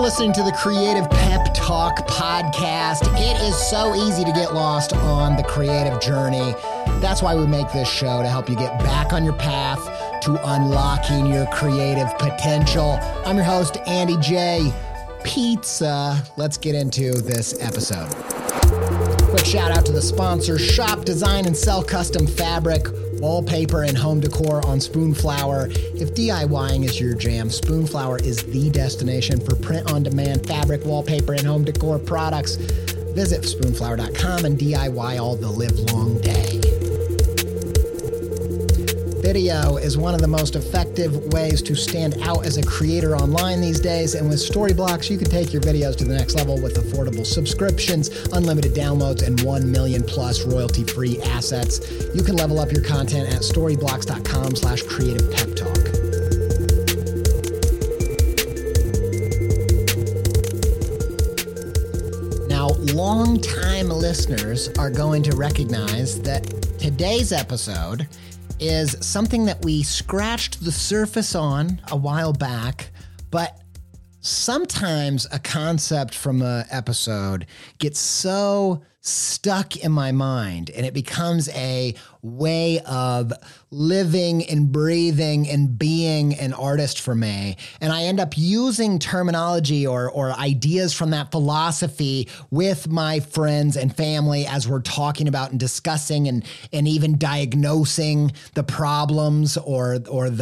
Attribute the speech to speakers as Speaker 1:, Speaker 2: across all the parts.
Speaker 1: listening to the Creative Pep Talk podcast. It is so easy to get lost on the creative journey. That's why we make this show, to help you get back on your path to unlocking your creative potential. I'm your host, Andy J. Pizza. Let's get into this episode. Quick shout out to the sponsor, Shop, Design, and Sell Custom Fabric, Wallpaper, and Home Decor on Spoonflower. If DIYing is your jam, Spoonflower is the destination for print-on-demand fabric, wallpaper, and home decor products. Visit spoonflower.com and DIY all the live-long day. Video is one of the most effective ways to stand out as a creator online these days, and with Storyblocks, you can take your videos to the next level with affordable subscriptions, unlimited downloads, and 1 million plus royalty-free assets. You can level up your content at storyblocks.com/creativepeptalk. Now, long-time listeners are going to recognize that today's episode is something that we scratched the surface on a while back, but sometimes a concept from an episode gets so stuck in my mind and it becomes a way of living and breathing and being an artist for me. And I end up using terminology or ideas from that philosophy with my friends and family as we're talking about and discussing and even diagnosing the problems or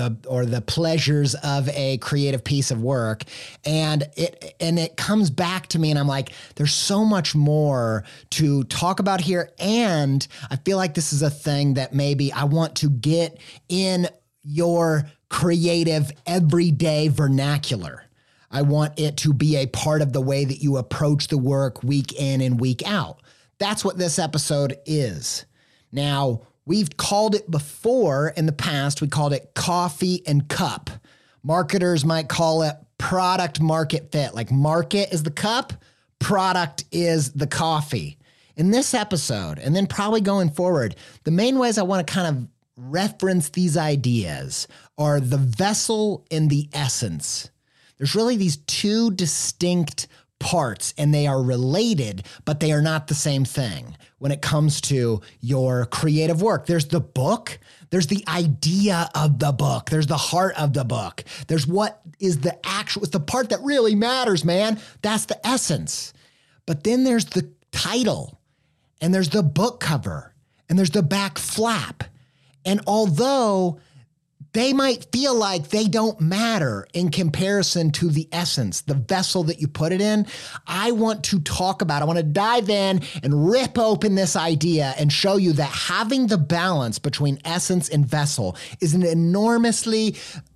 Speaker 1: the pleasures of a creative piece of work. And it comes back to me and I'm like, there's so much more to talk about here. And I feel like this is a thing that maybe I want to get in your creative everyday vernacular. I want it to be a part of the way that you approach the work week in and week out. That's what this episode is. Now, we've called it before in the past, we called it coffee and cup. Marketers might call it product market fit. Like market is the cup, product is the coffee. In this episode, and then probably going forward, the main ways I want to kind of reference these ideas are the vessel and the essence. There's really these two distinct parts, and they are related, but they are not the same thing when it comes to your creative work. There's the book, there's the idea of the book, there's the heart of the book, there's what is the actual, it's the part that really matters, man. That's the essence. But then there's the title, and there's the book cover, and there's the back flap. And although they might feel like they don't matter in comparison to the essence, the vessel that you put it in, I want to dive in and rip open this idea and show you that having the balance between essence and vessel is an enormously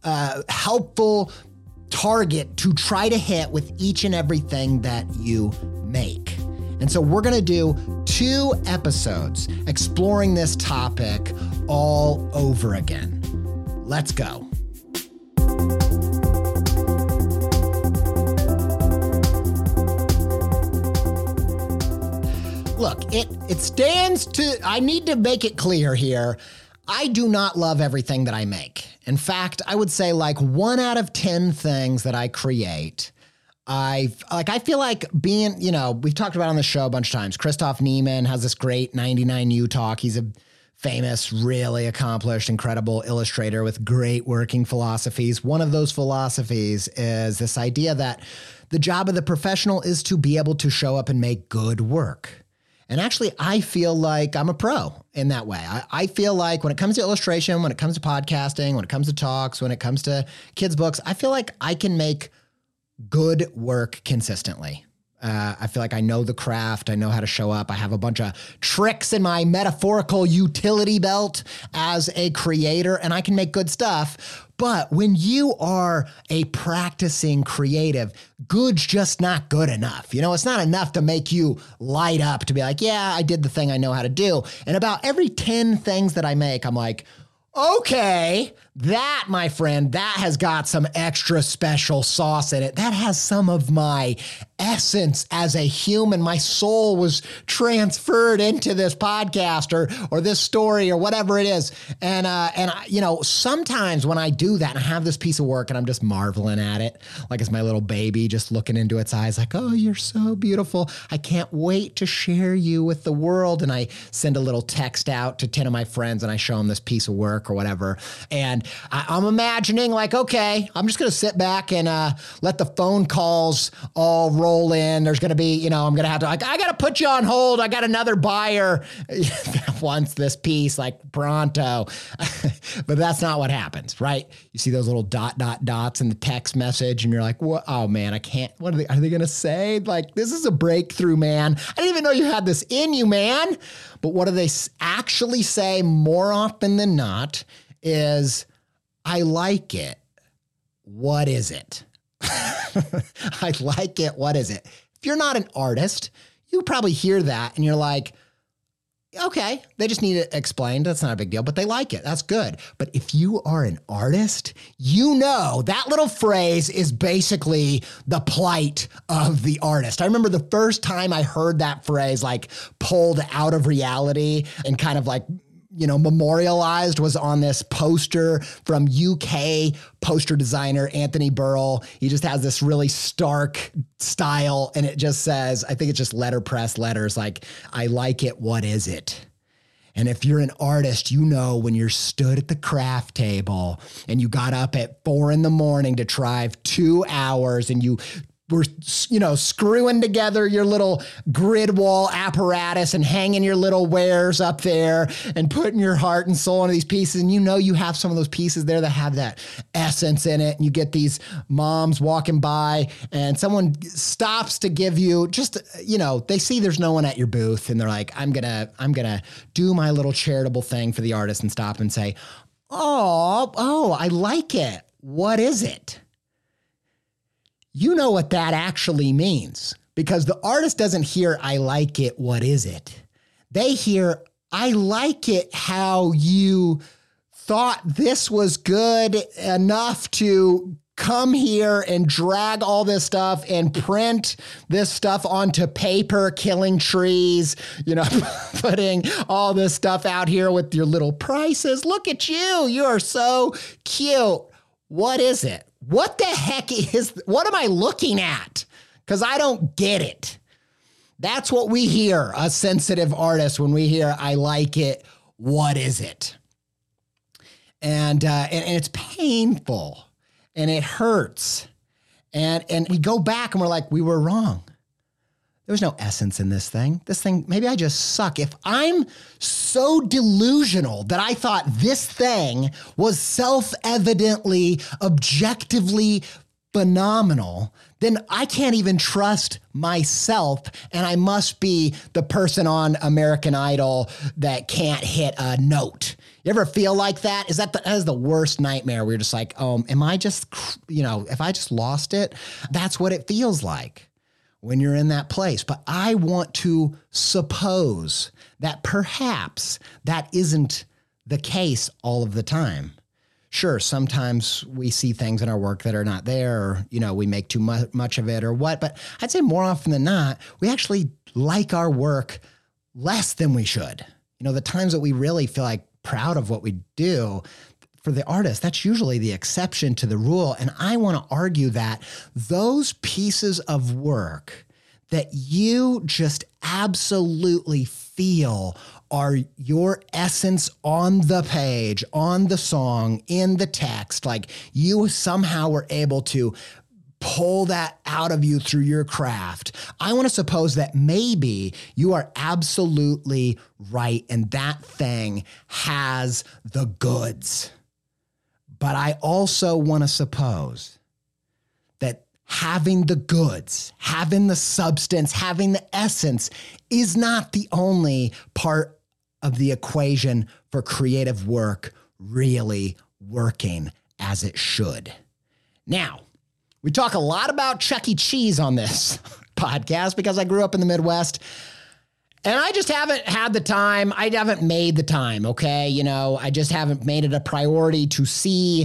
Speaker 1: helpful target to try to hit with each and everything that you make. And so we're going to do 2 episodes exploring this topic all over again. Let's go. Look, it stands to, I need to make it clear here. I do not love everything that I make. In fact, I would say like 1 out of 10 things that I create, I feel like being, we've talked about it on the show a bunch of times. Christoph Niemann has this great 99U talk. He's a famous, really accomplished, incredible illustrator with great working philosophies. One of those philosophies is this idea that the job of the professional is to be able to show up and make good work. And actually, I feel like I'm a pro in that way. I feel like when it comes to illustration, when it comes to podcasting, when it comes to talks, when it comes to kids' books, I feel like I can make good work consistently. I feel like I know the craft. I know how to show up. I have a bunch of tricks in my metaphorical utility belt as a creator, and I can make good stuff. But when you are a practicing creative, good's just not good enough. It's not enough to make you light up to be like, yeah, I did the thing I know how to do. And about every 10 things that I make, I'm like, okay, that, my friend, that has got some extra special sauce in it. That has some of my essence as a human. My soul was transferred into this podcast or this story or whatever it is. And I, sometimes when I do that and I have this piece of work and I'm just marveling at it, like it's my little baby just looking into its eyes like, oh, you're so beautiful. I can't wait to share you with the world. And I send a little text out to 10 of my friends and I show them this piece of work or whatever. And I'm imagining like, okay, I'm just going to sit back and let the phone calls all roll in. There's going to be, I'm going to have to, like, I got to put you on hold. I got another buyer that wants this piece like pronto. But that's not what happens, right? You see those little dots in the text message and you're like, what? Oh man, I can't, are they going to say? Like, this is a breakthrough, man. I didn't even know you had this in you, man. But what do they actually say more often than not is, I like it. What is it? I like it. What is it? If you're not an artist, you probably hear that and you're like, okay, they just need it explained. That's not a big deal, but they like it. That's good. But if you are an artist, that little phrase is basically the plight of the artist. I remember the first time I heard that phrase like pulled out of reality and kind of like, memorialized was on this poster from UK poster designer Anthony Burrell. He just has this really stark style and it just says, I think it's just letterpress letters like, I like it, what is it? And if you're an artist, when you're stood at the craft table and you got up at 4 a.m. to drive 2 hours and you were, screwing together your little grid wall apparatus and hanging your little wares up there and putting your heart and soul into these pieces. And you have some of those pieces there that have that essence in it. And you get these moms walking by and someone stops to give you just, they see there's no one at your booth and they're like, I'm going to do my little charitable thing for the artist and stop and say, oh, I like it. What is it? You know what that actually means because the artist doesn't hear, I like it, what is it? They hear, I like it how you thought this was good enough to come here and drag all this stuff and print this stuff onto paper, killing trees, putting all this stuff out here with your little prices. Look at you. You are so cute. What is it? What the heck what am I looking at? Because I don't get it. That's what we hear, us sensitive artists, when we hear, I like it, what is it? And it's painful and it hurts. And we go back and we're like, we were wrong. There was no essence in this thing. This thing, maybe I just suck. If I'm so delusional that I thought this thing was self-evidently, objectively phenomenal, then I can't even trust myself, and I must be the person on American Idol that can't hit a note. You ever feel like that? That is the worst nightmare. We're just like, am I just, if I just lost it? That's what it feels like when you're in that place. But I want to suppose that perhaps that isn't the case all of the time. Sure, sometimes we see things in our work that are not there, or, we make too much of it or what. But I'd say more often than not, we actually like our work less than we should. The times that we really feel like proud of what we do, for the artist, that's usually the exception to the rule. And I want to argue that those pieces of work that you just absolutely feel are your essence on the page, on the song, in the text, like you somehow were able to pull that out of you through your craft. I want to suppose that maybe you are absolutely right and that thing has the goods. But I also want to suppose that having the goods, having the substance, having the essence is not the only part of the equation for creative work really working as it should. Now, we talk a lot about Chuck E. Cheese on this podcast because I grew up in the Midwest. And I just haven't had the time. I haven't made the time, okay? You know, I just haven't made it a priority to see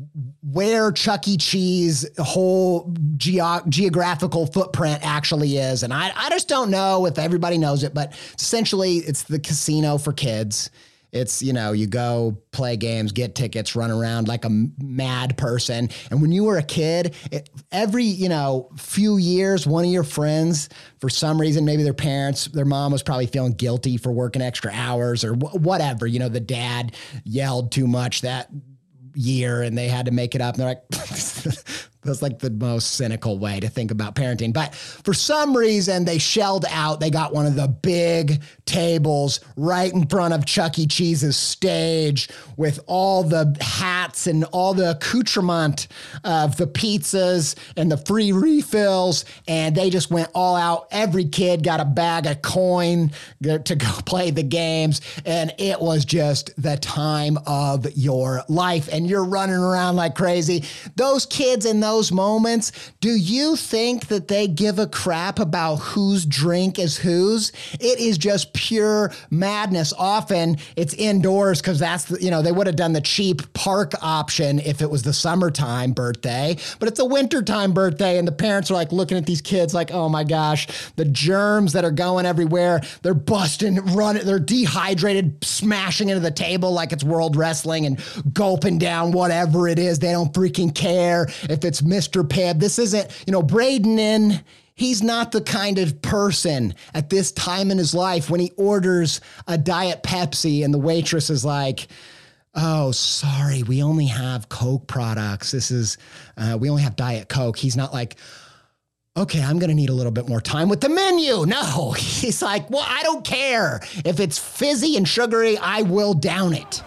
Speaker 1: where Chuck E. Cheese whole geographical footprint actually is. And I just don't know if everybody knows it, but essentially it's the casino for kids. It's, you know, you go play games, get tickets, run around like a mad person. And when you were a kid, every, you know, few years, one of your friends, for some reason, maybe their parents, their mom was probably feeling guilty for working extra hours or whatever. You know, the dad yelled too much that year and they had to make it up. And they're like, that's like the most cynical way to think about parenting. But for some reason, they shelled out. They got one of the big tables right in front of Chuck E. Cheese's stage with all the hats and all the accoutrement of the pizzas and the free refills. And they just went all out. Every kid got a bag of coin to go play the games. And it was just the time of your life. And you're running around like crazy. Those kids in those moments, do you think that they give a crap about whose drink is whose? It is just pure madness. Often it's indoors because that's the, you know, they would have done the cheap park option if it was the summertime birthday, but it's a wintertime birthday and the parents are like looking at these kids like, oh my gosh, the germs that are going everywhere. They're busting, running, they're dehydrated, smashing into the table like it's World Wrestling and gulping down whatever it is. They don't freaking care if it's Mr. Pibb. This isn't, you know, Braden he's not the kind of person at this time in his life when he orders a Diet Pepsi and the waitress is like, oh, sorry, we only have Coke products. We only have Diet Coke. He's not like, okay, I'm going to need a little bit more time with the menu. No, he's like, well, I don't care. If it's fizzy and sugary, I will down it.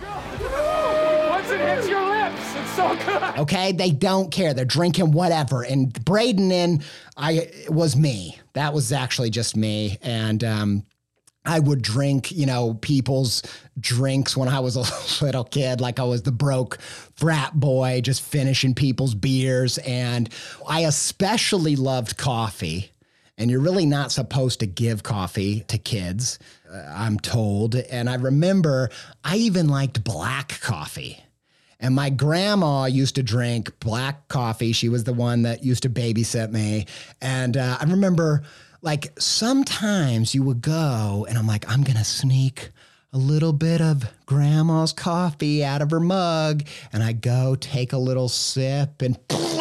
Speaker 2: Once it hits your lips, it's so good.
Speaker 1: Okay, they don't care. They're drinking whatever. And Braden was me. That was actually just me. And I would drink, you know, people's drinks when I was a little kid, like I was the broke frat boy, just finishing people's beers. And I especially loved coffee. And you're really not supposed to give coffee to kids, I'm told. And I remember I even liked black coffee. And my grandma used to drink black coffee. She was the one that used to babysit me. And I remember, like, sometimes you would go and I'm like, I'm going to sneak a little bit of grandma's coffee out of her mug. And I go take a little sip and,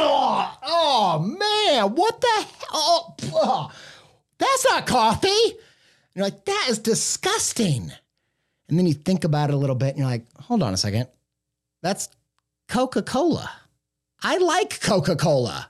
Speaker 1: oh man, what the hell? Oh, that's not coffee. And you're like, that is disgusting. And then you think about it a little bit and you're like, hold on a second. That's Coca-Cola. I like Coca-Cola.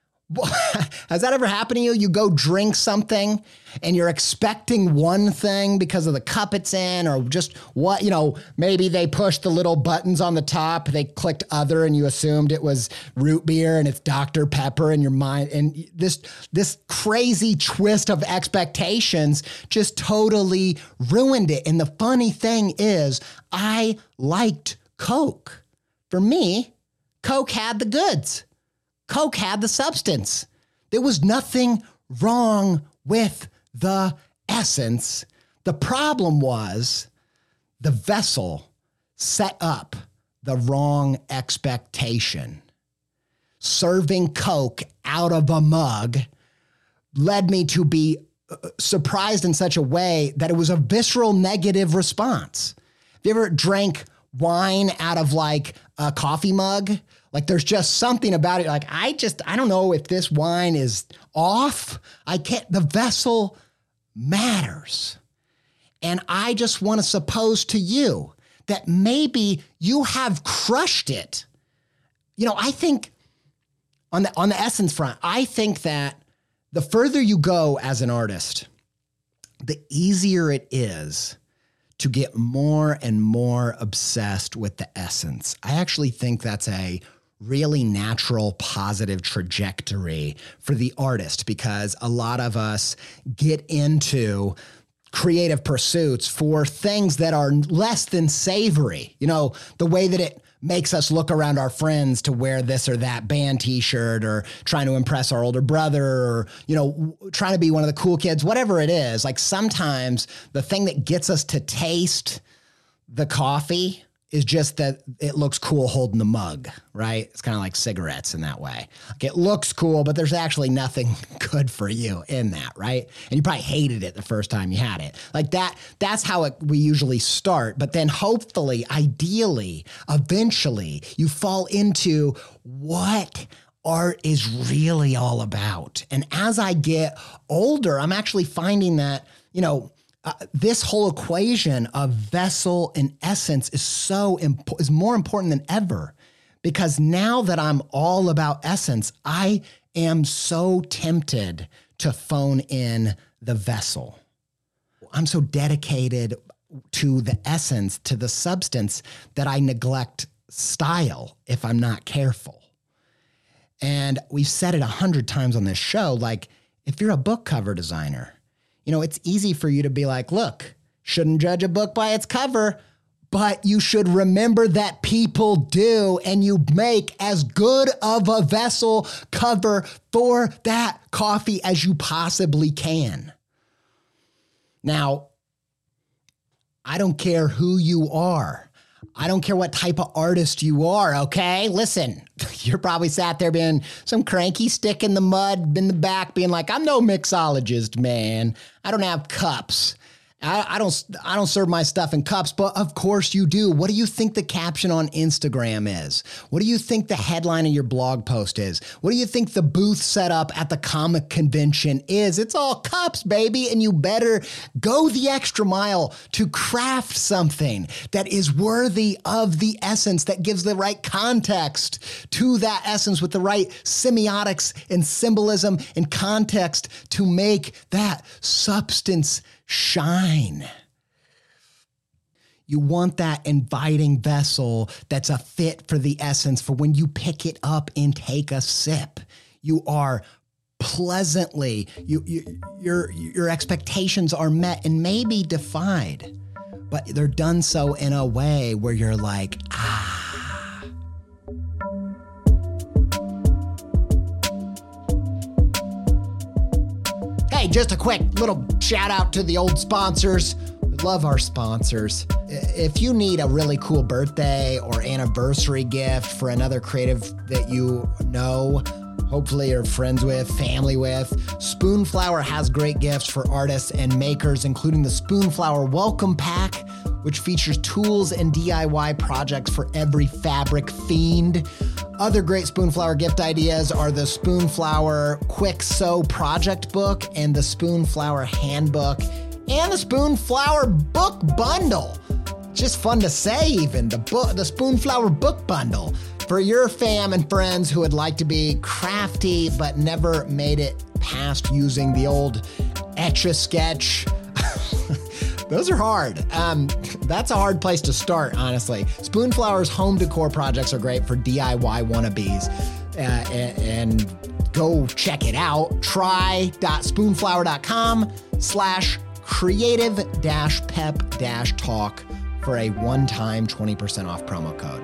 Speaker 1: Has that ever happened to you? You go drink something and you're expecting one thing because of the cup it's in or just what, you know, maybe they pushed the little buttons on the top, they clicked other and you assumed it was root beer and it's Dr. Pepper in your mind. And this crazy twist of expectations just totally ruined it. And the funny thing is I liked Coke. For me, Coke had the goods. Coke had the substance. There was nothing wrong with the essence. The problem was the vessel set up the wrong expectation. Serving Coke out of a mug led me to be surprised in such a way that it was a visceral negative response. Have you ever drank wine out of like a coffee mug? Like there's just something about it. Like I don't know if this wine is off. The vessel matters. And I just want to suppose to you that maybe you have crushed it. You know, I think on the essence front, I think that the further you go as an artist, the easier it is to get more and more obsessed with the essence. I actually think that's a really natural, positive trajectory for the artist because a lot of us get into creative pursuits for things that are less than savory. You know, the way that it makes us look around our friends to wear this or that band t-shirt, or trying to impress our older brother, or, trying to be one of the cool kids, whatever it is. Like sometimes the thing that gets us to taste the coffee is just that it looks cool holding the mug, right? It's kind of like cigarettes in that way. Like it looks cool, but there's actually nothing good for you in that, right? And you probably hated it the first time you had it. Like that's how we usually start. But then hopefully, ideally, eventually, you fall into what art is really all about. And as I get older, I'm actually finding that, this whole equation of vessel and essence is more important than ever, because now that I'm all about essence, I am so tempted to phone in the vessel. I'm so dedicated to the essence, to the substance, that I neglect style if I'm not careful. And we've said it 100 times on this show, like if you're a book cover designer, it's easy for you to be like, look, shouldn't judge a book by its cover, but you should remember that people do, and you make as good of a vessel cover for that coffee as you possibly can. Now, I don't care who you are. I don't care what type of artist you are, okay? Listen, you're probably sat there being some cranky stick in the mud in the back being like, I'm no mixologist, man. I don't have cups. I don't serve my stuff in cups, but of course you do. What do you think the caption on Instagram is? What do you think the headline of your blog post is? What do you think the booth set up at the comic convention is? It's all cups, baby, and you better go the extra mile to craft something that is worthy of the essence, that gives the right context to that essence with the right semiotics and symbolism and context to make that substance shine. You want that inviting vessel that's a fit for the essence, for when you pick it up and take a sip, you are pleasantly, your expectations are met and maybe defied, but they're done so in a way where you're like, Hey, just a quick little shout out to the old sponsors. We love our sponsors. If you need a really cool birthday or anniversary gift for another creative that you know, hopefully you're friends with, family with, Spoonflower has great gifts for artists and makers, including the Spoonflower Welcome Pack, which features tools and DIY projects for every fabric fiend. Other great Spoonflower gift ideas are the Spoonflower Quick Sew Project Book and the Spoonflower Handbook and the Spoonflower Book Bundle. Just fun to say even, the Spoonflower Book Bundle. For your fam and friends who would like to be crafty but never made it past using the old Etch-a-Sketch. Those are hard. That's a hard place to start, honestly. Spoonflower's home decor projects are great for DIY wannabes. And go check it out. try.spoonflower.com/creative-pep-talk for a one-time 20% off promo code.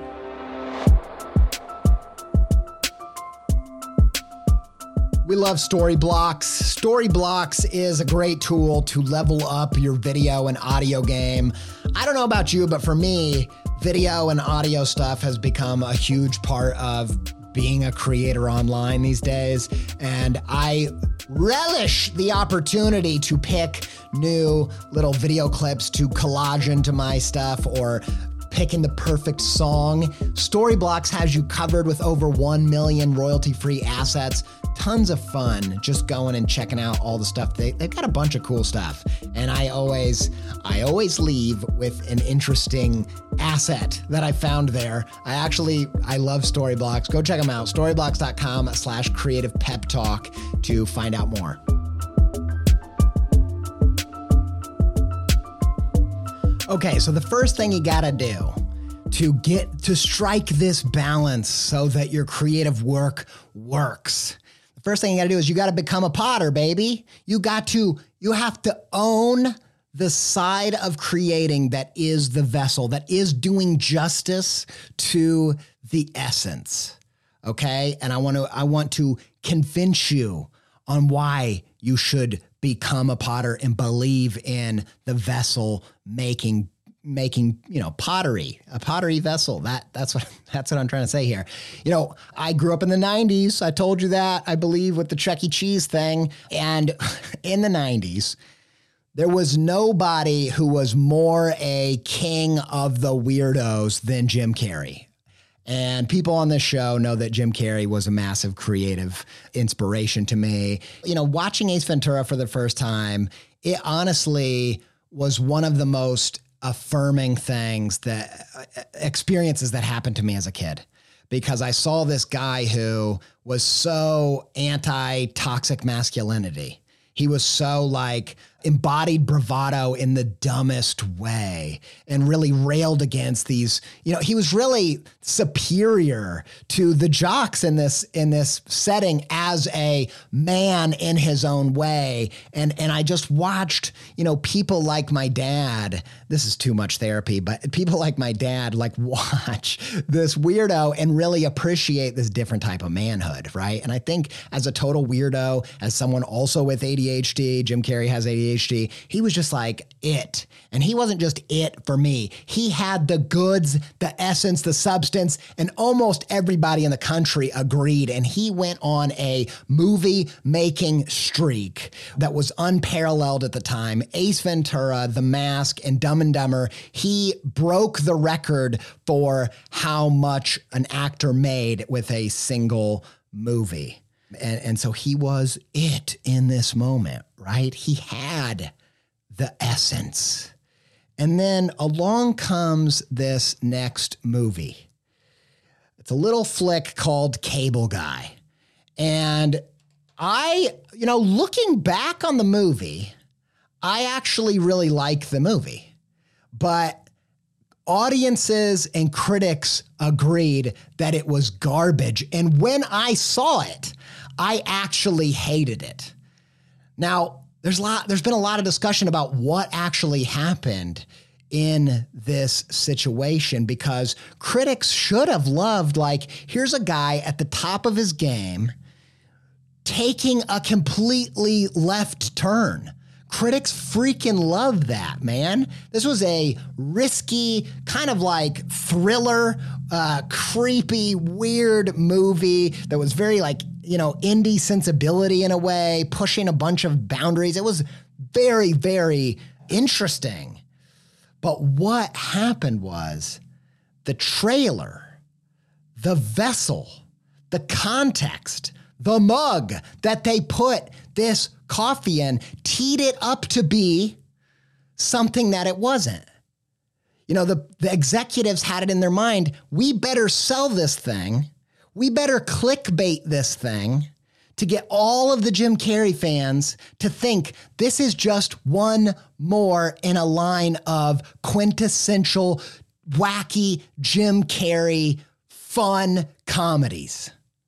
Speaker 1: We love Storyblocks. Storyblocks is a great tool to level up your video and audio game. I don't know about you, but for me, video and audio stuff has become a huge part of being a creator online these days. And I relish the opportunity to pick new little video clips to collage into my stuff or picking the perfect song. Storyblocks has you covered with over 1 million royalty-free assets. Tons of fun just going and checking out all the stuff. They've got a bunch of cool stuff. And I always leave with an interesting asset that I found there. I love Storyblocks. Go check them out. Storyblocks.com/creative-pep-talk to find out more. Okay, so the first thing you gotta do to strike this balance so that your creative work works. First thing you got to do is you got to become a potter, baby. You have to own the side of creating that is the vessel, that is doing justice to the essence. Okay? And I want to convince you on why you should become a potter and believe in the vessel making pottery, a pottery vessel. That's what I'm trying to say here. I grew up in the 90s. I told you that, I believe, with the Chuck E. Cheese thing. And in the 90s, there was nobody who was more a king of the weirdos than Jim Carrey. And people on this show know that Jim Carrey was a massive creative inspiration to me. Watching Ace Ventura for the first time, it honestly was one of the most affirming experiences that happened to me as a kid, because I saw this guy who was so anti-toxic masculinity. He was so embodied bravado in the dumbest way and really railed against these, he was really superior to the jocks in this setting as a man in his own way. And I just watched, people like my dad, this is too much therapy, but people like my dad, watch this weirdo and really appreciate this different type of manhood. Right. And I think as a total weirdo, as someone also with ADHD, Jim Carrey has ADHD, he was just it. And he wasn't just it for me. He had the goods, the essence, the substance, and almost everybody in the country agreed. And he went on a movie making streak that was unparalleled at the time. Ace Ventura, The Mask, and Dumb and Dumber, he broke the record for how much an actor made with a single movie. And so he was it in this moment, right? He had the essence. And then along comes this next movie. It's a little flick called Cable Guy. And looking back on the movie, I actually really like the movie. But audiences and critics agreed that it was garbage. And when I saw it, I actually hated it. Now, there's been a lot of discussion about what actually happened in this situation, because critics should have loved, here's a guy at the top of his game taking a completely left turn. Critics freaking loved that, man. This was a risky, kind of thriller, creepy, weird movie that was very indie sensibility in a way, pushing a bunch of boundaries. It was very, very interesting. But what happened was the trailer, the vessel, the context, the mug that they put this coffee in teed it up to be something that it wasn't. The executives had it in their mind, we better sell this thing. We better clickbait this thing to get all of the Jim Carrey fans to think this is just one more in a line of quintessential, wacky Jim Carrey fun comedies.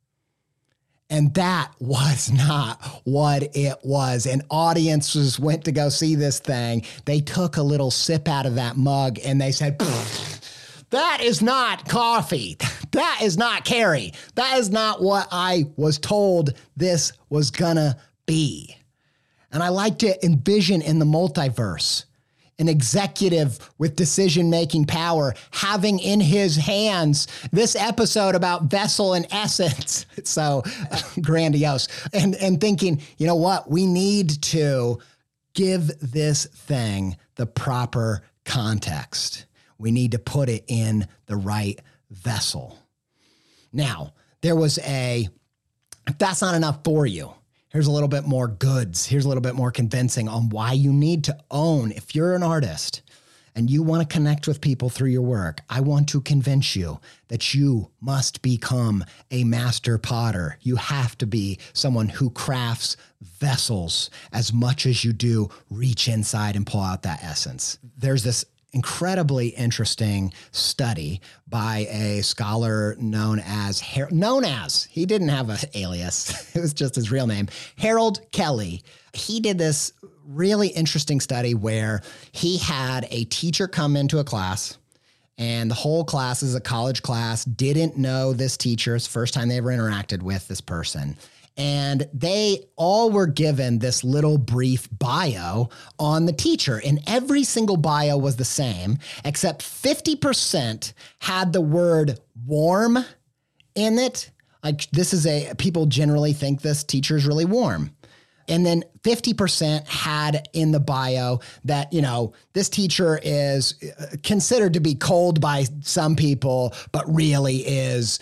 Speaker 1: And that was not what it was. And audiences went to go see this thing. They took a little sip out of that mug and they said, that is not coffee. That is not Carrey. That is not what I was told this was gonna be. And I like to envision in the multiverse an executive with decision-making power having in his hands this episode about vessel and essence. It's so grandiose. And thinking, you know what? We need to give this thing the proper context. We need to put it in the right vessel. Now, if that's not enough for you, here's a little bit more goods. Here's a little bit more convincing on why you need to own. If you're an artist and you want to connect with people through your work, I want to convince you that you must become a master potter. You have to be someone who crafts vessels as much as you do reach inside and pull out that essence. There's this incredibly interesting study by a scholar known as, he didn't have an alias, it was just his real name, Harold Kelly. He did this really interesting study where he had a teacher come into a class, and the whole class is a college class, didn't know this teacher. It's the first time they ever interacted with this person. And they all were given this little brief bio on the teacher. And every single bio was the same, except 50% had the word warm in it. Like people generally think this teacher is really warm. And then 50% had in the bio that, this teacher is considered to be cold by some people, but really has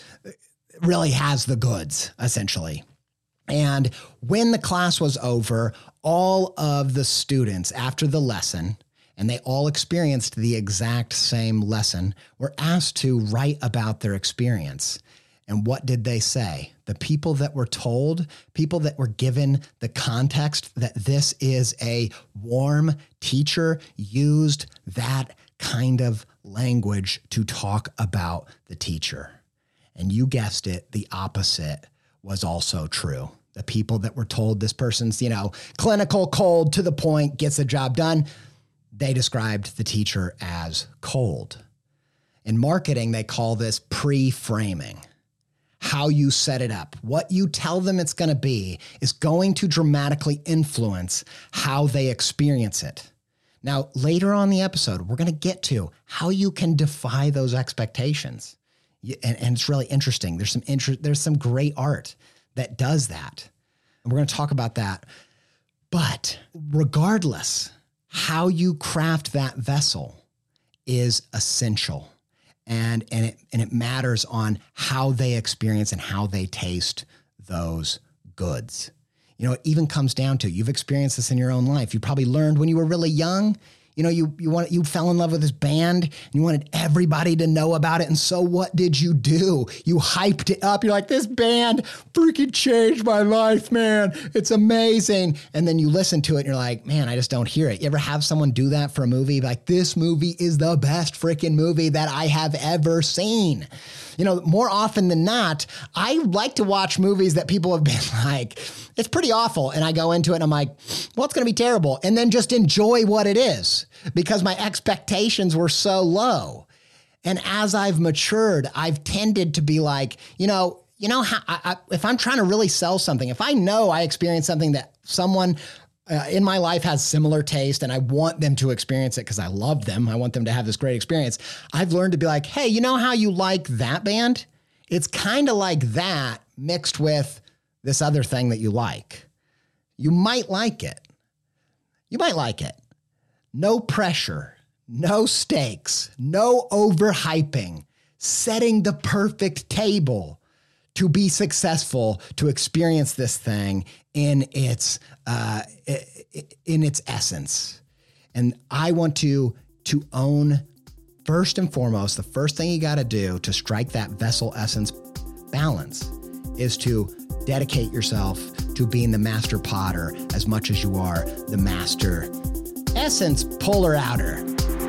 Speaker 1: the goods, essentially. And when the class was over, all of the students after the lesson, and they all experienced the exact same lesson, were asked to write about their experience. And what did they say? The people that were told, people that were given the context that this is a warm teacher, used that kind of language to talk about the teacher. And you guessed it, the opposite was also true. The people that were told this person's, clinical, cold, to the point, gets the job done, they described the teacher as cold. In marketing, they call this pre-framing. How you set it up, what you tell them it's going to be is going to dramatically influence how they experience it. Now, later on in the episode, we're going to get to how you can defy those expectations. And it's really interesting. There's some great art that does that. And we're going to talk about that. But regardless, how you craft that vessel is essential. And it matters on how they experience and how they taste those goods. It even comes down to, you've experienced this in your own life. You probably learned when you were really young, you fell in love with this band and you wanted everybody to know about it. And so what did you do? You hyped it up. You're like, this band freaking changed my life, man. It's amazing. And then you listen to it and you're like, man, I just don't hear it. You ever have someone do that for a movie? Like, this movie is the best freaking movie that I have ever seen. More often than not, I like to watch movies that people have been like, it's pretty awful. And I go into it and I'm like, well, it's going to be terrible. And then just enjoy what it is because my expectations were so low. And as I've matured, I've tended to be like, how if I'm trying to really sell something, if I know I experienced something that someone in my life has similar taste and I want them to experience it because I love them, I want them to have this great experience, I've learned to be like, hey, how you like that band? It's kind of like that mixed with this other thing that you like. You might like it. No pressure, no stakes, no overhyping, setting the perfect table to be successful, to experience this thing in its essence. And I want to own, first and foremost, the first thing you got to do to strike that vessel essence balance is to dedicate yourself to being the master potter as much as you are the master essence puller outer.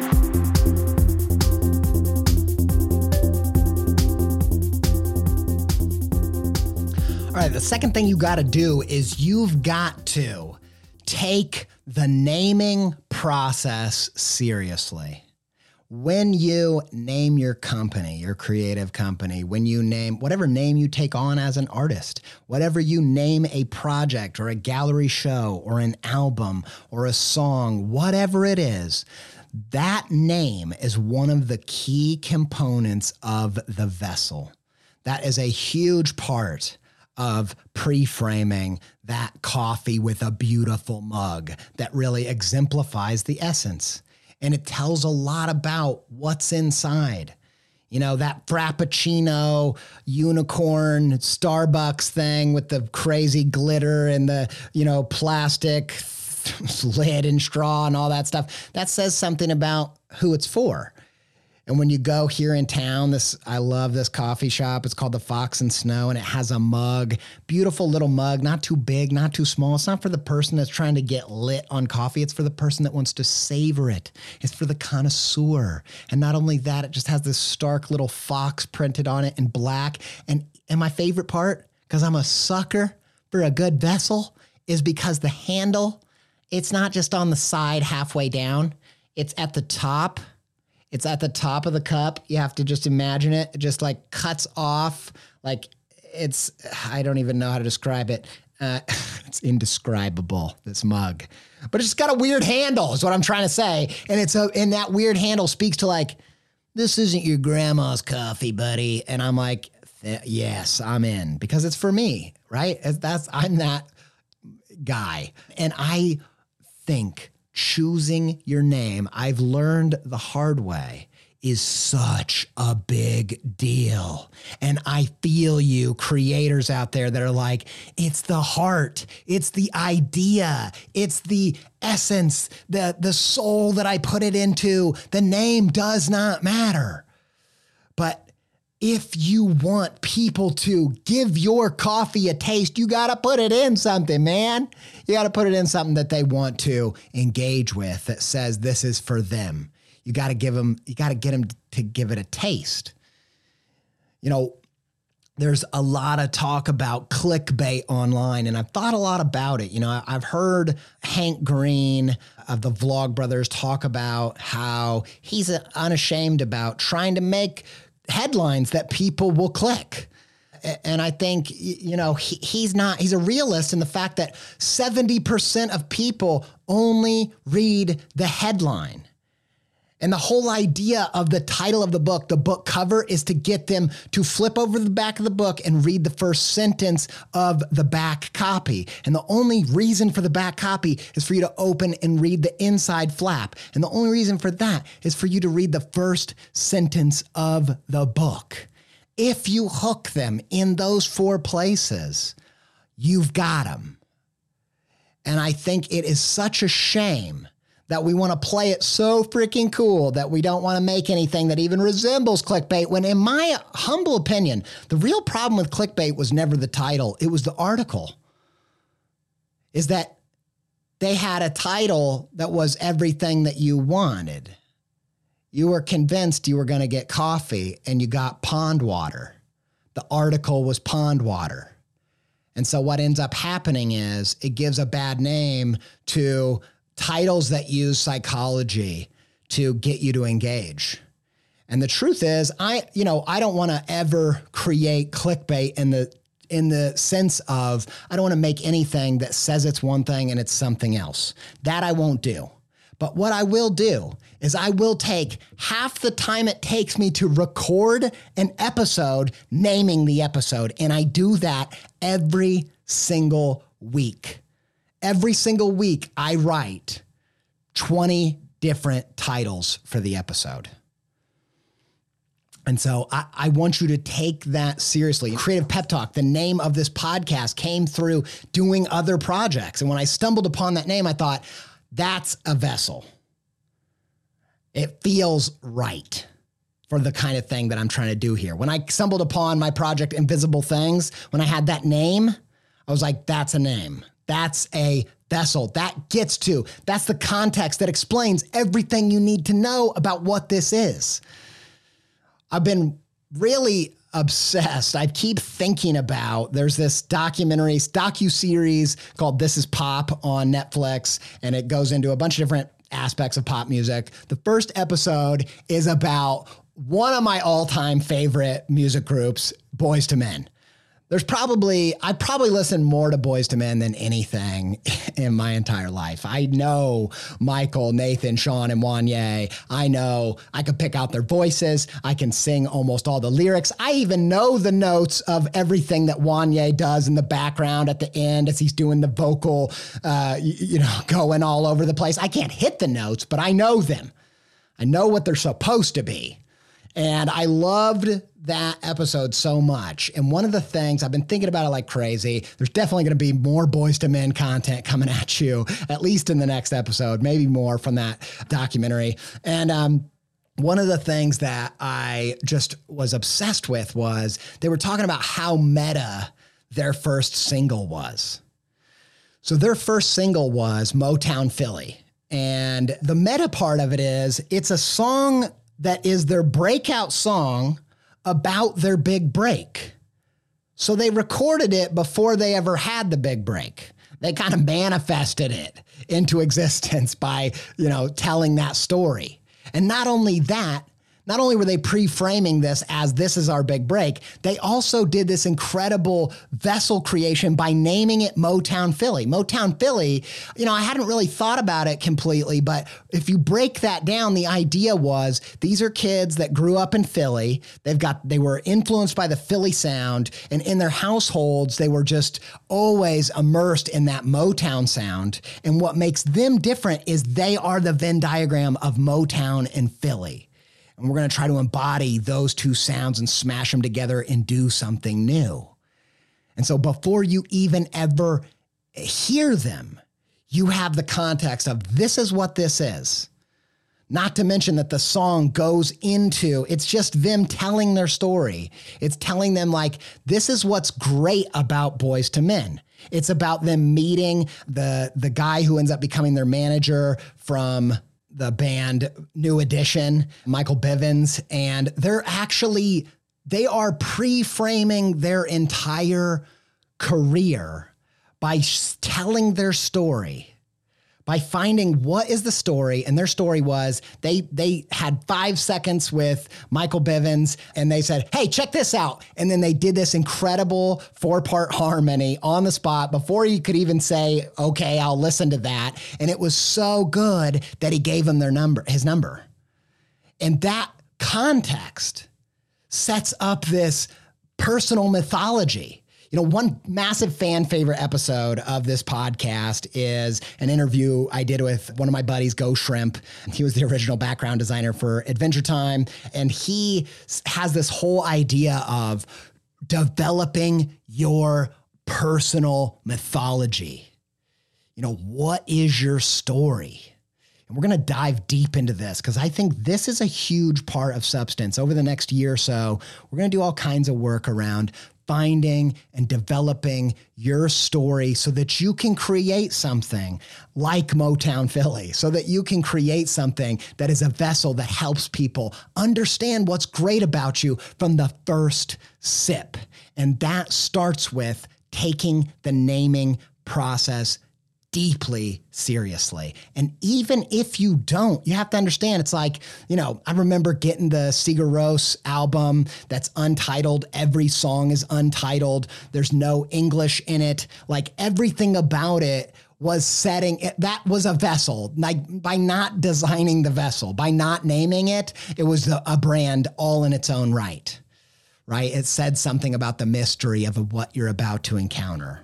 Speaker 1: All right, the second thing you got to do is you've got to take the naming process seriously. When you name your company, your creative company, when you name whatever name you take on as an artist, whatever you name a project or a gallery show or an album or a song, whatever it is, that name is one of the key components of the vessel. That is a huge part of pre-framing that coffee with a beautiful mug that really exemplifies the essence. And it tells a lot about what's inside. That Frappuccino unicorn Starbucks thing with the crazy glitter and the, plastic lid and straw and all that stuff. That says something about who it's for. And when you go here in town, I love this coffee shop. It's called the Fox and Snow, and it has a mug, beautiful little mug, not too big, not too small. It's not for the person that's trying to get lit on coffee. It's for the person that wants to savor it. It's for the connoisseur. And not only that, it just has this stark little fox printed on it in black. And my favorite part, because I'm a sucker for a good vessel, is because the handle, it's not just on the side halfway down. It's at the top. It's at the top of the cup. You have to just imagine it. It just like cuts off. Like I don't even know how to describe it. It's indescribable, this mug. But it's just got a weird handle is what I'm trying to say. And that weird handle speaks to like, this isn't your grandma's coffee, buddy. And I'm like, yes, I'm in because it's for me, right? I'm that guy. And I think choosing your name, I've learned the hard way, is such a big deal. And I feel you creators out there that are like, it's the heart, it's the idea, it's the essence, the soul that I put it into. The name does not matter. But if you want people to give your coffee a taste, you got to put it in something, man. You got to put it in something that they want to engage with that says this is for them. You got to get them to give it a taste. You know, there's a lot of talk about clickbait online, and I've thought a lot about it. You know, I've heard Hank Green of the Vlogbrothers talk about how he's unashamed about trying to make headlines that people will click. And I think, you know, he's a realist in the fact that 70% of people only read the headline. And the whole idea of the title of the book cover, is to get them to flip over the back of the book and read the first sentence of the back copy. And the only reason for the back copy is for you to open and read the inside flap. And the only reason for that is for you to read the first sentence of the book. If you hook them in those 4 places, you've got them. And I think it is such a shame that we want to play it so freaking cool that we don't want to make anything that even resembles clickbait, when in my humble opinion, the real problem with clickbait was never the title, it was the article. Is that they had a title that was everything that you wanted. You were convinced you were going to get coffee and you got pond water. The article was pond water. And so what ends up happening is it gives a bad name to titles that use psychology to get you to engage. And the truth is, I don't want to ever create clickbait in the sense of, I don't want to make anything that says it's one thing and it's something else. That I won't do. But what I will do is I will take half the time it takes me to record an episode, naming the episode. And I do that every single week. Every single week, I write 20 different titles for the episode. And so I want you to take that seriously. Creative Pep Talk, the name of this podcast, came through doing other projects. And when I stumbled upon that name, I thought, that's a vessel. It feels right for the kind of thing that I'm trying to do here. When I stumbled upon my project Invisible Things, when I had that name, I was like, that's a name. That's a vessel. That's the context that explains everything you need to know about what this is. I've been really obsessed. I keep thinking about, there's this docuseries called This Is Pop on Netflix, and it goes into a bunch of different aspects of pop music. The first episode is about one of my all-time favorite music groups, Boyz II Men. I probably listen more to Boyz II Men than anything in my entire life. I know Michael, Nathan, Sean, and Wanya. I know I could pick out their voices. I can sing almost all the lyrics. I even know the notes of everything that Wanya does in the background at the end as he's doing the vocal, going all over the place. I can't hit the notes, but I know them. I know what they're supposed to be. And I loved that episode so much. And one of the things, I've been thinking about it like crazy. There's definitely going to be more Boyz II Men content coming at you, at least in the next episode, maybe more from that documentary. And one of the things that I just was obsessed with was they were talking about how meta their first single was. So their first single was Motown Philly. And the meta part of it is it's a song that is their breakout song about their big break. So they recorded it before they ever had the big break. They kind of manifested it into existence by, telling that story. And not only that, not only were they pre-framing this as this is our big break, they also did this incredible vessel creation by naming it Motown Philly. Motown Philly, I hadn't really thought about it completely, but if you break that down, the idea was these are kids that grew up in Philly. They were influenced by the Philly sound, and in their households, they were just always immersed in that Motown sound. And what makes them different is they are the Venn diagram of Motown and Philly. And we're going to try to embody those two sounds and smash them together and do something new. And so before you even ever hear them, you have the context of this is what this is. Not to mention that the song goes into, it's just them telling their story. It's telling them this is what's great about Boyz II Men. It's about them meeting the guy who ends up becoming their manager from the band New Edition, Michael Bivins, and they are pre-framing their entire career by telling their story, by finding what is the story. And their story was they had 5 seconds with Michael Bivins and they said, hey, check this out. And then they did this incredible 4-part harmony on the spot before you could even say, okay, I'll listen to that. And it was so good that he gave them his number. And that context sets up this personal mythology. One massive fan favorite episode of this podcast is an interview I did with one of my buddies, Go Shrimp. He was the original background designer for Adventure Time. And he has this whole idea of developing your personal mythology. What is your story? And we're going to dive deep into this because I think this is a huge part of Substance. Over the next year or so, we're going to do all kinds of work around finding and developing your story so that you can create something like Motown Philly, so that you can create something that is a vessel that helps people understand what's great about you from the first sip. And that starts with taking the naming process deeply seriously. And even if you don't, you have to understand it's I remember getting the Sigur Rós album that's untitled. Every song is untitled. There's no English in it. Everything about it was that was a vessel. By not designing the vessel, by not naming it, it was a brand all in its own right? It said something about the mystery of what you're about to encounter.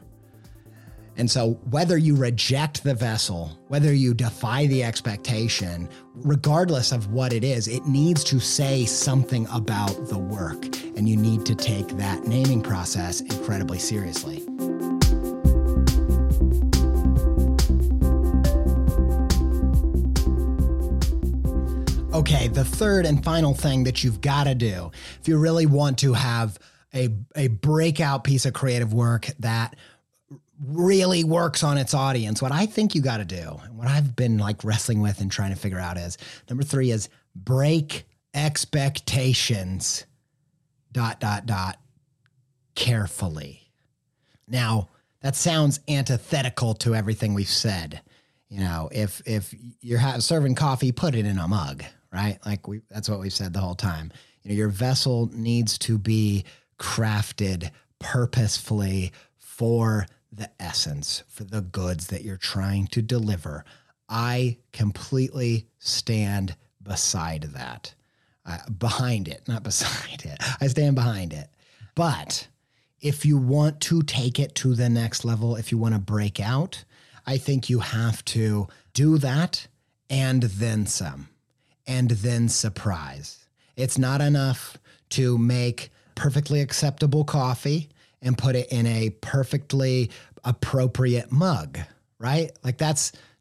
Speaker 1: And so whether you reject the vessel, whether you defy the expectation, regardless of what it is, it needs to say something about the work. And you need to take that naming process incredibly seriously. Okay, the third and final thing that you've got to do if you really want to have a breakout piece of creative work that really works on its audience, what I think you got to do, and what I've been wrestling with and trying to figure out is, number 3 is break expectations, ... carefully. Now, that sounds antithetical to everything we've said. If you're serving coffee, put it in a mug, right? That's what we've said the whole time. Your vessel needs to be crafted purposefully for the essence, for the goods that you're trying to deliver. I completely stand beside that. Behind it, not beside it. I stand behind it. But if you want to take it to the next level, if you want to break out, I think you have to do that and then some, and then surprise. It's not enough to make perfectly acceptable coffee and put it in a perfectly appropriate mug, right? That's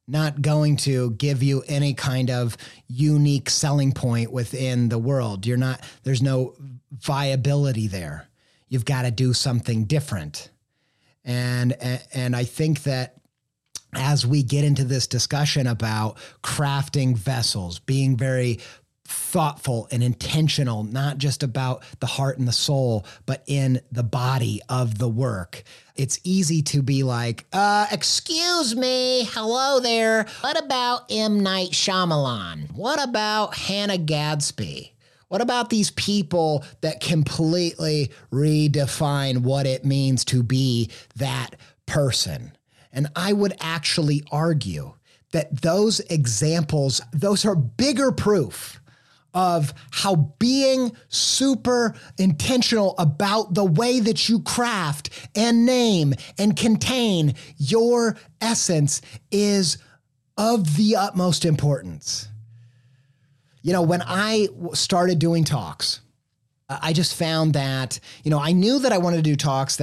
Speaker 1: not going to give you any kind of unique selling point within the world. There's no viability there. You've got to do something different. And I think that as we get into this discussion about crafting vessels, being very thoughtful and intentional, not just about the heart and the soul, but in the body of the work, it's easy to be like, excuse me, hello there. What about M. Night Shyamalan? What about Hannah Gadsby? What about these people that completely redefine what it means to be that person? And I would actually argue that those examples, those are bigger proof of how being super intentional about the way that you craft and name and contain your essence is of the utmost importance. You know, when I started doing talks, I just found that, I knew that I wanted to do talks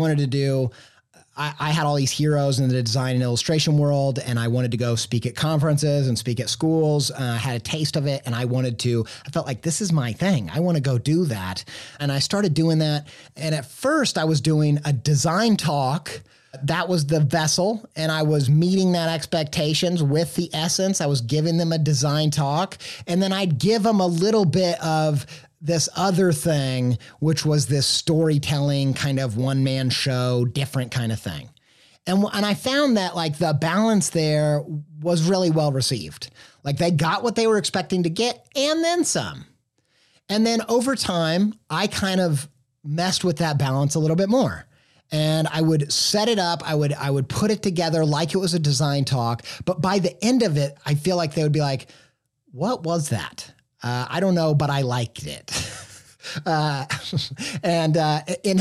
Speaker 1: I had all these heroes in the design and illustration world, and I wanted to go speak at conferences and speak at schools. I had a taste of it, and I felt like this is my thing. I want to go do that. And I started doing that. And at first I was doing a design talk. That was the vessel, and I was meeting that expectations with the essence. I was giving them a design talk, and then I'd give them a little bit of this other thing, which was this storytelling kind of one-man show, different kind of thing. And I found that like the balance there was really well received. Like they got what they were expecting to get and then some. And then over time, I kind of messed with that balance a little bit more. And I would set it up. I would put it together like it was a design talk. But by the end of it, I feel like they would be like, what was that? I don't know, but I liked it. And in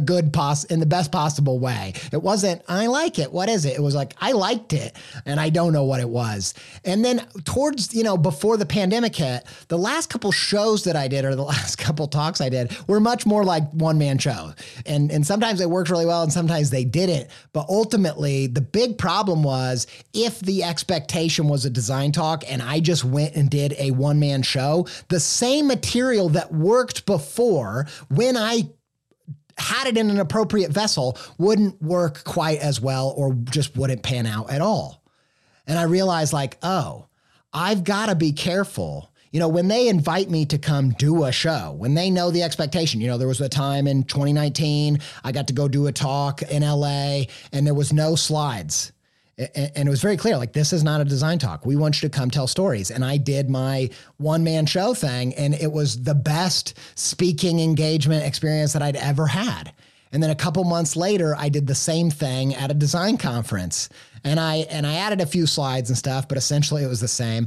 Speaker 1: the best possible way. It wasn't, I like it. What is it? It was like, I liked it and I don't know what it was. And then towards, before the pandemic hit, the last couple shows that I did, or the last couple talks I did, were much more like one-man shows. And sometimes they worked really well and sometimes they didn't. But ultimately, the big problem was if the expectation was a design talk and I just went and did a one-man show, the same material that worked before, when I had it in an appropriate vessel, wouldn't work quite as well or just wouldn't pan out at all. And I realized like, oh, I've got to be careful. When they invite me to come do a show, when they know the expectation, there was a time in 2019, I got to go do a talk in LA and there was no slides. And it was very clear, like, this is not a design talk. We want you to come tell stories. And I did my one-man show thing, and it was the best speaking engagement experience that I'd ever had. And then a couple months later, I did the same thing at a design conference. And I added a few slides and stuff, but essentially it was the same.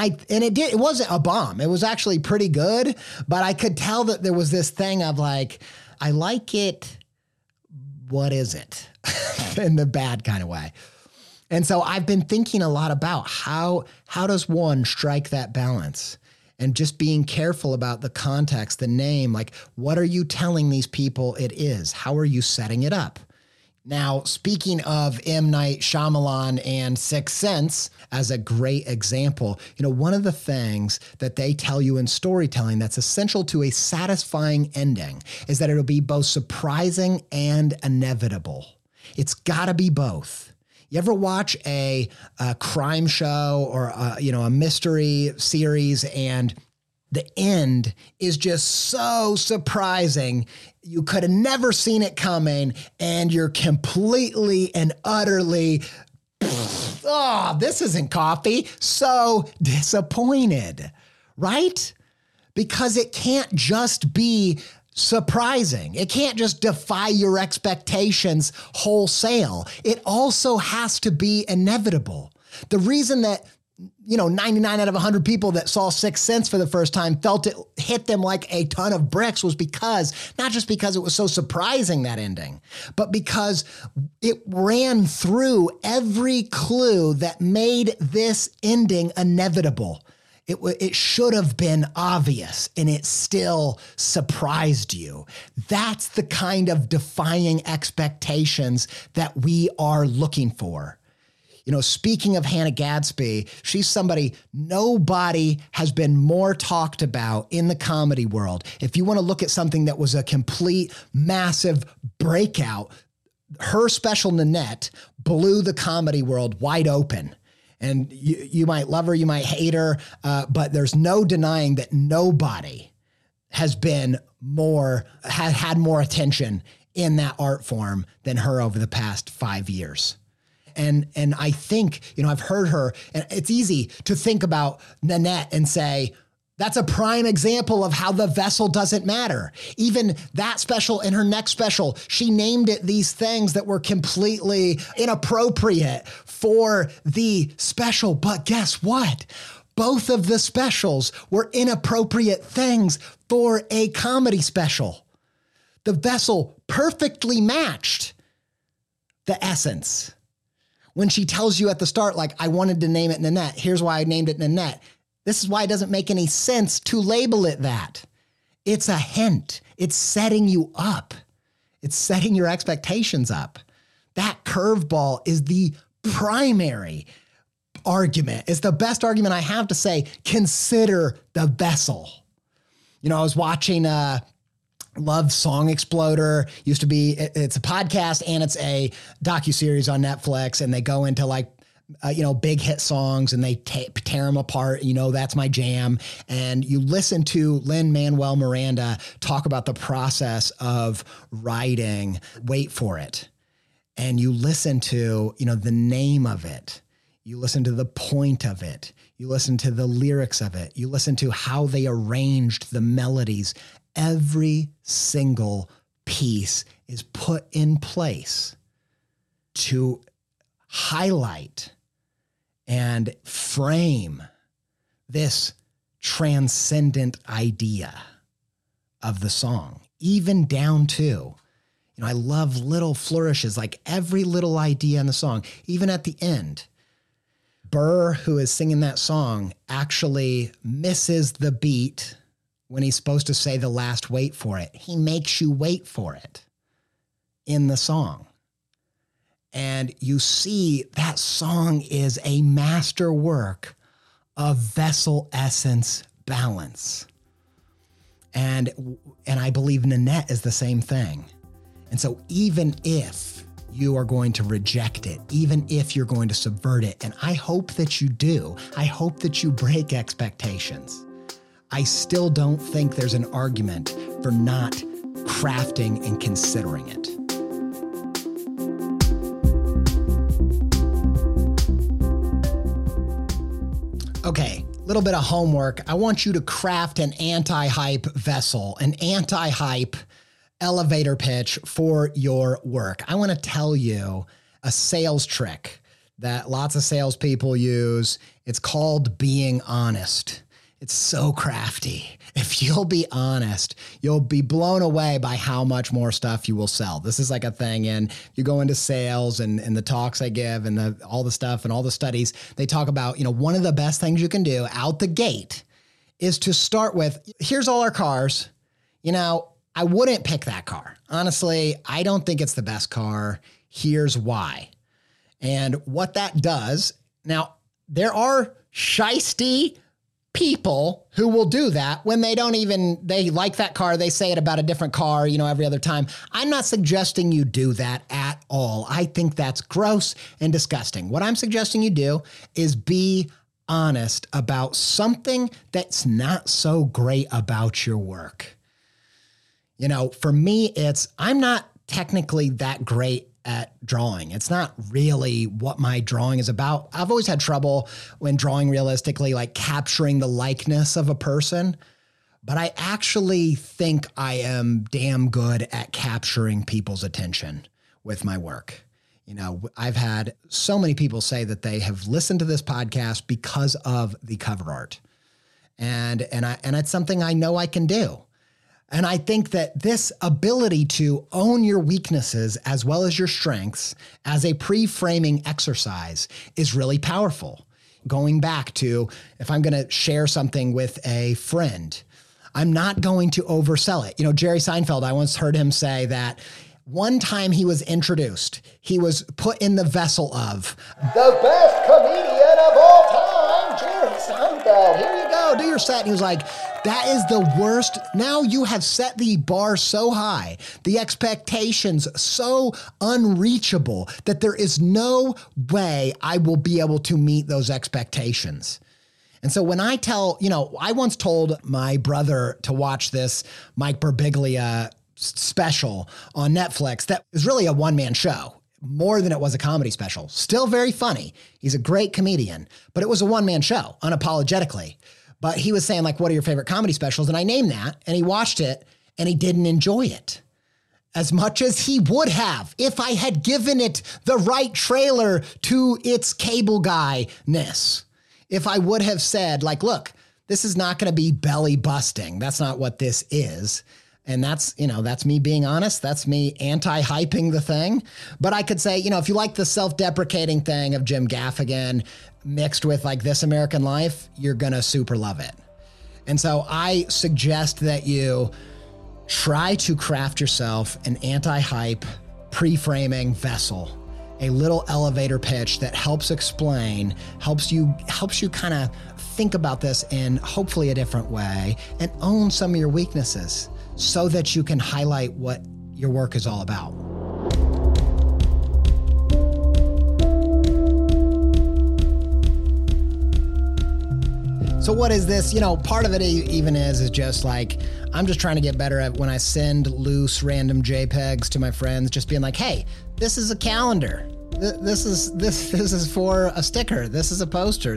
Speaker 1: It wasn't a bomb. It was actually pretty good, but I could tell that there was this thing of like, I like it. What is it? In the bad kind of way. And so I've been thinking a lot about how does one strike that balance, and just being careful about the context, the name, like what are you telling these people it is? How are you setting it up? Now, speaking of M. Night Shyamalan and Sixth Sense as a great example, one of the things that they tell you in storytelling that's essential to a satisfying ending is that it'll be both surprising and inevitable. It's got to be both. You ever watch a crime show or a mystery series and the end is just so surprising, you could have never seen it coming, and you're completely and utterly, this isn't coffee, so disappointed, right? Because it can't just be surprising. It can't just defy your expectations wholesale. It also has to be inevitable. The reason that 99 out of 100 people that saw Sixth Sense for the first time felt it hit them like a ton of bricks was not just because it was so surprising, that ending, but because it ran through every clue that made this ending inevitable. It should have been obvious, and it still surprised you. That's the kind of defying expectations that we are looking for. Speaking of Hannah Gadsby, she's somebody nobody has been more talked about in the comedy world. If you want to look at something that was a complete, massive breakout, her special Nanette blew the comedy world wide open. And you might love her, you might hate her, but there's no denying that nobody has been had more attention in that art form than her over the past 5 years. And I think, I've heard her, and it's easy to think about Nanette and say, that's a prime example of how the vessel doesn't matter. Even that special and her next special, she named it these things that were completely inappropriate for the special. But guess what? Both of the specials were inappropriate things for a comedy special. The vessel perfectly matched the essence. When she tells you at the start, like, I wanted to name it Nanette, here's why I named it Nanette. This is why it doesn't make any sense to label it that. It's a hint. It's setting you up. It's setting your expectations up. That curveball is the primary argument. It's the best argument I have to say, consider the vessel. I was watching Love Song Exploder. It's a podcast and it's a docuseries on Netflix, and they go into big hit songs and they tear them apart. That's my jam. And you listen to Lin-Manuel Miranda talk about the process of writing Wait For It. And you listen to, the name of it. You listen to the point of it. You listen to the lyrics of it. You listen to how they arranged the melodies. Every single piece is put in place to highlight and frame this transcendent idea of the song, even down to, I love little flourishes, like every little idea in the song, even at the end. Burr, who is singing that song, actually misses the beat when he's supposed to say the last wait for it. He makes you wait for it in the song. And you see that song is a masterwork of vessel essence balance. And I believe Nanette is the same thing. And so even if you are going to reject it, even if you're going to subvert it, and I hope that you do, I hope that you break expectations, I still don't think there's an argument for not crafting and considering it. Okay, a little bit of homework. I want you to craft an anti-hype vessel, an anti-hype elevator pitch for your work. I want to tell you a sales trick that lots of salespeople use. It's called being honest. It's so crafty. If you'll be honest, you'll be blown away by how much more stuff you will sell. This is like a thing. And you go into sales and the talks I give and all the stuff and all the studies, they talk about, one of the best things you can do out the gate is to start with, here's all our cars. I wouldn't pick that car. Honestly, I don't think it's the best car. Here's why. And what that does, now there are shysty people who will do that when they like that car. They say it about a different car, every other time. I'm not suggesting you do that at all. I think that's gross and disgusting. What I'm suggesting you do is be honest about something that's not so great about your work. For me, I'm not technically that great at drawing. It's not really what my drawing is about. I've always had trouble when drawing realistically, like capturing the likeness of a person. But I actually think I am damn good at capturing people's attention with my work. I've had so many people say that they have listened to this podcast because of the cover art. And it's something I know I can do. And I think that this ability to own your weaknesses as well as your strengths as a pre-framing exercise is really powerful. Going back to, if I'm going to share something with a friend, I'm not going to oversell it. Jerry Seinfeld, I once heard him say that one time he was introduced, he was put in the vessel of the best comedian of all time, Jerry Seinfeld. Here you go, do your set. And he was like, that is the worst. Now you have set the bar so high, the expectations so unreachable that there is no way I will be able to meet those expectations. And so when I tell, I once told my brother to watch this Mike Birbiglia special on Netflix that is really a one-man show, more than it was a comedy special. Still very funny. He's a great comedian, but it was a one-man show, unapologetically. But he was saying, like, what are your favorite comedy specials? And I named that, and he watched it, and he didn't enjoy it as much as he would have if I had given it the right trailer to its cable guy-ness. If I would have said, like, look, this is not going to be belly busting. That's not what this is. And that's me being honest. That's me anti-hyping the thing. But I could say, if you like the self-deprecating thing of Jim Gaffigan mixed with like This American Life, you're going to super love it. And so I suggest that you try to craft yourself an anti-hype pre-framing vessel, a little elevator pitch that helps explain, helps you kind of think about this in hopefully a different way and own some of your weaknesses so that you can highlight what your work is all about. So what is this? Part of it even is just like, I'm just trying to get better at when I send loose random JPEGs to my friends, just being like, hey, this is a calendar. This is for a sticker. This is a poster.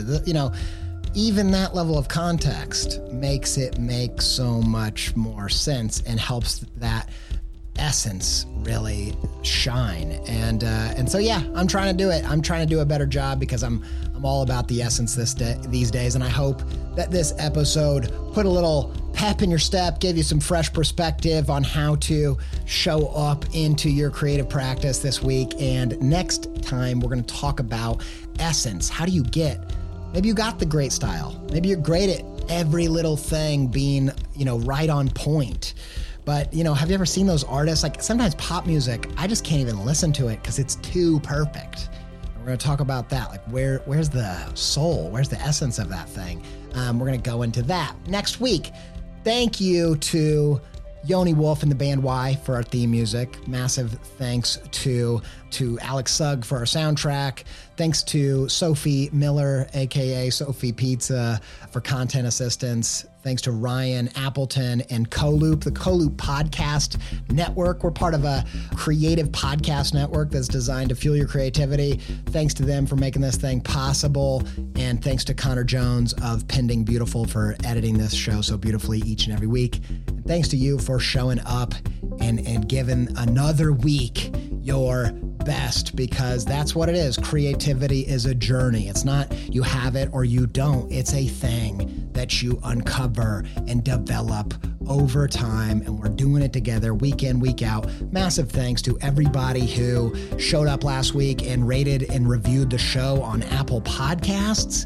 Speaker 1: Even that level of context makes it make so much more sense and helps that essence really shine. And so, yeah, I'm trying to do it. I'm trying to do a better job because I'm all about the essence these days. And I hope that this episode put a little pep in your step, gave you some fresh perspective on how to show up into your creative practice this week. And next time, we're going to talk about essence. How do you get, maybe you got the great style. Maybe you're great at every little thing being, right on point. But, have you ever seen those artists? Like sometimes pop music, I just can't even listen to it because it's too perfect. And we're going to talk about that. Like where's the soul? Where's the essence of that thing? We're going to go into that next week. Thank you to Yoni Wolf and the band Y for our theme music. Massive thanks to Alex Sugg for our soundtrack. Thanks to Sophie Miller, aka Sophie Pizza, for content assistance. Thanks to Ryan Appleton and CoLoop, the CoLoop Podcast Network. We're part of a creative podcast network that's designed to fuel your creativity. Thanks to them for making this thing possible. And thanks to Connor Jones of Pending Beautiful for editing this show so beautifully each and every week. And thanks to you for showing up and giving another week your best, because that's what it is. Creativity is a journey. It's not you have it or you don't. It's a thing that you uncover and develop over time, and we're doing it together week in, week out. Massive thanks to everybody who showed up last week and rated and reviewed the show on Apple Podcasts.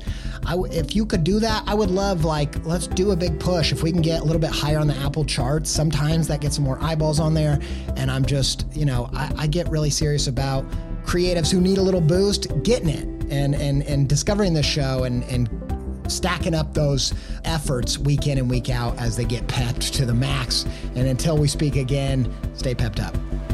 Speaker 1: If you could do that, I would love, let's do a big push. If we can get a little bit higher on the Apple charts, sometimes that gets some more eyeballs on there. And I'm just, I get really serious about creatives who need a little boost, getting it and discovering this show and stacking up those efforts week in and week out as they get pepped to the max. And until we speak again, stay pepped up.